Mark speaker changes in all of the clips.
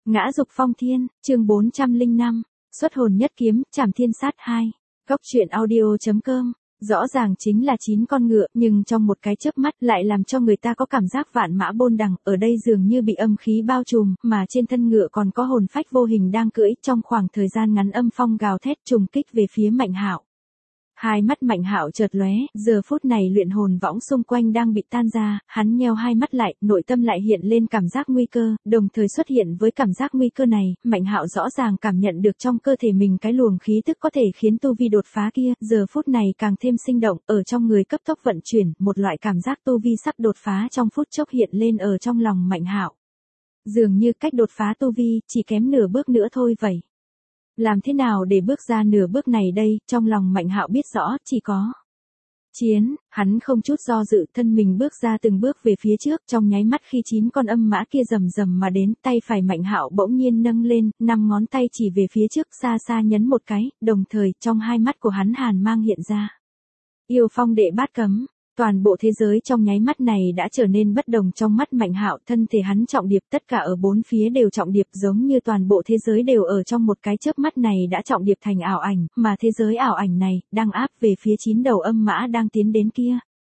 Speaker 1: Ngã dục phong thiên, chương 405, xuất hồn nhất kiếm, trảm thiên sát 2. Góc truyện audio.com. Rõ ràng chính là 9 con ngựa, nhưng trong một cái chớp mắt lại làm cho người ta có cảm giác vạn mã bôn đằng, ở đây dường như bị âm khí bao trùm, mà trên thân ngựa còn có hồn phách vô hình đang cưỡi, trong khoảng thời gian ngắn âm phong gào thét trùng kích về phía Mạnh Hạo. Hai mắt Mạnh Hạo chợt lóe, giờ phút này luyện hồn võng xung quanh đang bị tan ra, hắn nheo hai mắt lại, nội tâm lại hiện lên cảm giác nguy cơ, đồng thời xuất hiện với cảm giác nguy cơ này, Mạnh Hạo rõ ràng cảm nhận được trong cơ thể mình cái luồng khí tức có thể khiến tu vi đột phá kia, giờ phút này càng thêm sinh động, ở trong người cấp tốc vận chuyển, một loại cảm giác tu vi sắp đột phá trong phút chốc hiện lên ở trong lòng Mạnh Hạo. Dường như cách đột phá tu vi, chỉ kém nửa bước nữa thôi vậy. Làm thế nào để bước ra nửa bước này đây, trong lòng Mạnh Hạo biết rõ, chỉ có chiến, hắn không chút do dự, thân mình bước ra từng bước về phía trước, trong nháy mắt khi 9 con âm mã kia rầm rầm mà đến, tay phải Mạnh Hạo bỗng nhiên nâng lên, 5 ngón tay chỉ về phía trước, xa xa nhấn một cái, đồng thời, trong hai mắt của hắn hàn mang hiện ra. Yêu phong đệ bát cấm. Toàn bộ thế giới trong nháy mắt này đã trở nên bất đồng trong mắt Mạnh Hạo, thân thể hắn trọng điệp, tất cả ở bốn phía đều trọng điệp, giống như toàn bộ thế giới đều ở trong một cái chớp mắt này đã trọng điệp thành ảo ảnh, mà thế giới ảo ảnh này đang áp về phía 9 đầu âm mã đang tiến đến kia.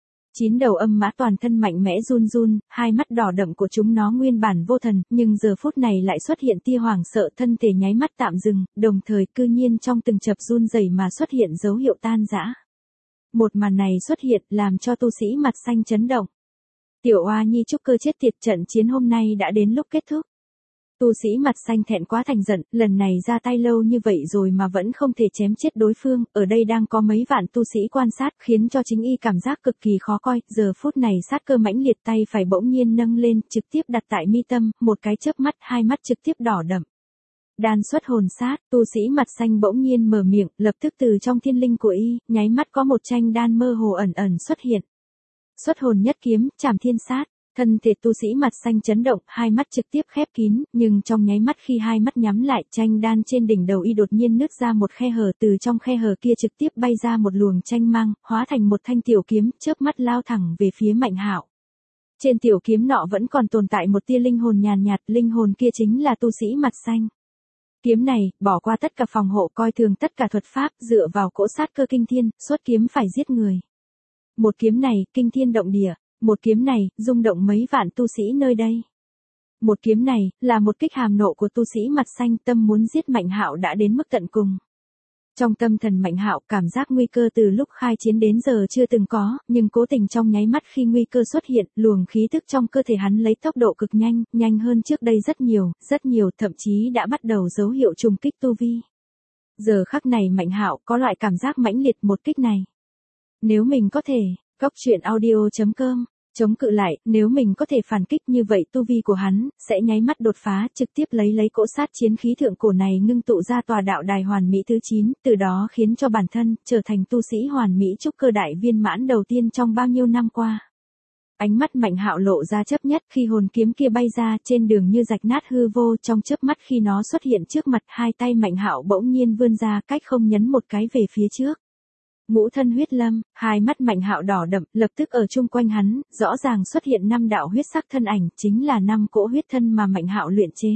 Speaker 1: 9 đầu âm mã toàn thân mạnh mẽ run run, hai mắt đỏ đậm của chúng nó nguyên bản vô thần, nhưng giờ phút này lại xuất hiện tia hoảng sợ, thân thể nháy mắt tạm dừng, đồng thời cư nhiên trong từng chập run rẩy mà xuất hiện dấu hiệu tan rã. Một màn này xuất hiện làm cho tu sĩ mặt xanh chấn động. Tiểu Oa Nhi trúc cơ chết tiệt, trận chiến hôm nay đã đến lúc kết thúc. Tu sĩ mặt xanh thẹn quá thành giận, lần này ra tay lâu như vậy rồi mà vẫn không thể chém chết đối phương, ở đây đang có mấy vạn tu sĩ quan sát, khiến cho chính y cảm giác cực kỳ khó coi, giờ phút này sát cơ mãnh liệt, tay phải bỗng nhiên nâng lên, trực tiếp đặt tại mi tâm, một cái chớp mắt, hai mắt trực tiếp đỏ đậm. Đan xuất hồn sát, tu sĩ mặt xanh bỗng nhiên mở miệng, lập tức từ trong thiên linh của y, nháy mắt có một tranh đan mơ hồ ẩn ẩn xuất hiện. Xuất hồn nhất kiếm, trảm thiên sát, thân thể tu sĩ mặt xanh chấn động, hai mắt trực tiếp khép kín, nhưng trong nháy mắt khi hai mắt nhắm lại, tranh đan trên đỉnh đầu y đột nhiên nứt ra một khe hở, từ trong khe hở kia trực tiếp bay ra một luồng tranh mang, hóa thành một thanh tiểu kiếm, chớp mắt lao thẳng về phía Mạnh Hạo. Trên tiểu kiếm nọ vẫn còn tồn tại một tia linh hồn nhàn nhạt, linh hồn kia chính là tu sĩ mặt xanh. Kiếm này, bỏ qua tất cả phòng hộ, coi thường tất cả thuật pháp, dựa vào cỗ sát cơ kinh thiên, xuất kiếm phải giết người. Một kiếm này, kinh thiên động địa, một kiếm này, rung động mấy vạn tu sĩ nơi đây. Một kiếm này, là một kích hàm nộ của tu sĩ mặt xanh, tâm muốn giết Mạnh Hạo đã đến mức tận cùng. Trong tâm thần Mạnh Hạo, cảm giác nguy cơ từ lúc khai chiến đến giờ chưa từng có, nhưng cố tình trong nháy mắt khi nguy cơ xuất hiện, luồng khí tức trong cơ thể hắn lấy tốc độ cực nhanh, nhanh hơn trước đây rất nhiều, thậm chí đã bắt đầu dấu hiệu trùng kích tu vi. Giờ khắc này Mạnh Hạo có loại cảm giác mãnh liệt một kích này. Nếu mình có thể, góc truyện audio.com, chống cự lại, nếu mình có thể phản kích như vậy tu vi của hắn, sẽ nháy mắt đột phá, trực tiếp lấy cỗ sát chiến khí thượng cổ này ngưng tụ ra tòa đạo đài hoàn mỹ thứ 9, từ đó khiến cho bản thân, trở thành tu sĩ hoàn mỹ trúc cơ đại viên mãn đầu tiên trong bao nhiêu năm qua. Ánh mắt Mạnh Hạo lộ ra chấp nhất khi hồn kiếm kia bay ra trên đường như rạch nát hư vô, trong chớp mắt khi nó xuất hiện trước mặt, hai tay Mạnh Hạo bỗng nhiên vươn ra cách không nhấn một cái về phía trước. Ngũ thân huyết lâm, hai mắt Mạnh Hạo đỏ đậm, lập tức ở chung quanh hắn, rõ ràng xuất hiện 5 đạo huyết sắc thân ảnh, chính là 5 cỗ huyết thân mà Mạnh Hạo luyện chế.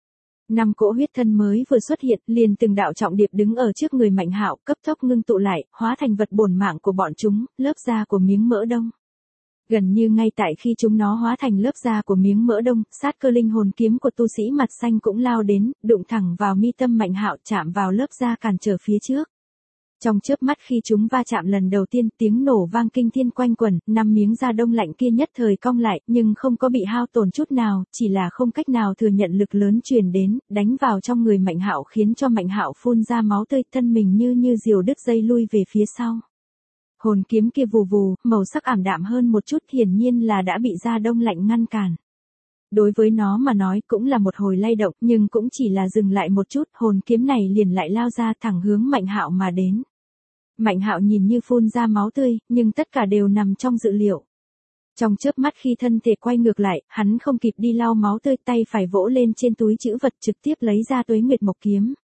Speaker 1: 5 cỗ huyết thân mới vừa xuất hiện, liền từng đạo trọng điệp đứng ở trước người Mạnh Hạo, cấp tốc ngưng tụ lại, hóa thành vật bổn mạng của bọn chúng, lớp da của miếng mỡ đông. Gần như ngay tại khi chúng nó hóa thành lớp da của miếng mỡ đông, sát cơ linh hồn kiếm của tu sĩ mặt xanh cũng lao đến, đụng thẳng vào mi tâm Mạnh Hạo, chạm vào lớp da cản trở phía trước. Trong chớp mắt khi chúng va chạm lần đầu tiên, tiếng nổ vang kinh thiên quanh quẩn, 5 miếng da đông lạnh kia nhất thời cong lại, nhưng không có bị hao tổn chút nào, chỉ là không cách nào thừa nhận lực lớn truyền đến, đánh vào trong người Mạnh Hạo khiến cho Mạnh Hạo phun ra máu tươi, thân mình như diều đứt dây lui về phía sau. Hồn kiếm kia vù vù, màu sắc ảm đạm hơn một chút, hiển nhiên là đã bị da đông lạnh ngăn cản. Đối với nó mà nói cũng là một hồi lay động, nhưng cũng chỉ là dừng lại một chút, hồn kiếm này liền lại lao ra thẳng hướng Mạnh Hạo mà đến. Mạnh Hạo nhìn như phun ra máu tươi, nhưng tất cả đều nằm trong dự liệu. Trong chớp mắt khi thân thể quay ngược lại, hắn không kịp đi lau máu tươi, tay phải vỗ lên trên túi trữ vật trực tiếp lấy ra Tuế Nguyệt Mộc kiếm.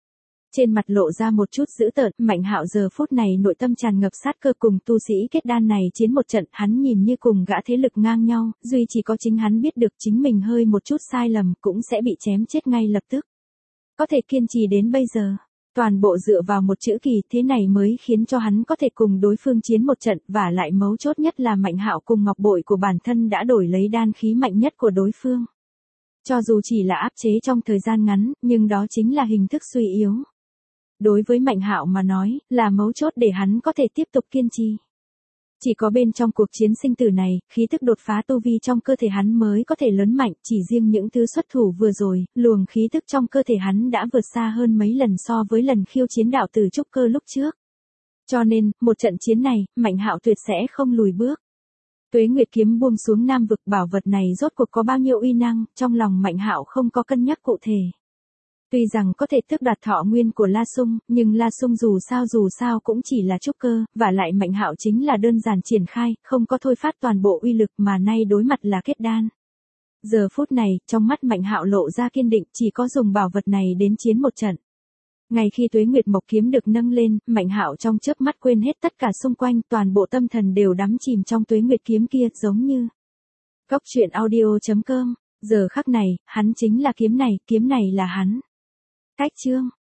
Speaker 1: Trên mặt lộ ra một chút dữ tợn, Mạnh Hạo giờ phút này nội tâm tràn ngập sát cơ cùng tu sĩ kết đan này chiến một trận, hắn nhìn như cùng gã thế lực ngang nhau, duy chỉ có chính hắn biết được chính mình hơi một chút sai lầm cũng sẽ bị chém chết ngay lập tức. Có thể kiên trì đến bây giờ, toàn bộ dựa vào một chữ kỳ, thế này mới khiến cho hắn có thể cùng đối phương chiến một trận, và lại mấu chốt nhất là Mạnh Hạo cùng ngọc bội của bản thân đã đổi lấy đan khí mạnh nhất của đối phương. Cho dù chỉ là áp chế trong thời gian ngắn, nhưng đó chính là hình thức suy yếu. Đối với Mạnh Hạo mà nói, là mấu chốt để hắn có thể tiếp tục kiên trì. Chỉ có bên trong cuộc chiến sinh tử này, khí tức đột phá tu vi trong cơ thể hắn mới có thể lớn mạnh, chỉ riêng những thứ xuất thủ vừa rồi, luồng khí tức trong cơ thể hắn đã vượt xa hơn mấy lần so với lần khiêu chiến đạo tử trúc cơ lúc trước. Cho nên, một trận chiến này, Mạnh Hạo tuyệt sẽ không lùi bước. Tuế Nguyệt kiếm buông xuống Nam vực, bảo vật này rốt cuộc có bao nhiêu uy năng, trong lòng Mạnh Hạo không có cân nhắc cụ thể. Tuy rằng có thể tước đoạt thọ nguyên của La Sung, nhưng La Sung dù sao cũng chỉ là trúc cơ, và lại Mạnh Hạo chính là đơn giản triển khai, không có thôi phát toàn bộ uy lực mà nay đối mặt là kết đan. Giờ phút này, trong mắt Mạnh Hạo lộ ra kiên định, chỉ có dùng bảo vật này đến chiến một trận. Ngay khi Tuế Nguyệt Mộc kiếm được nâng lên, Mạnh Hạo trong chớp mắt quên hết tất cả xung quanh, toàn bộ tâm thần đều đắm chìm trong Tuế Nguyệt kiếm kia, giống như Cốc truyện audio.com. Giờ khắc này, hắn chính là kiếm này là hắn. Cách chương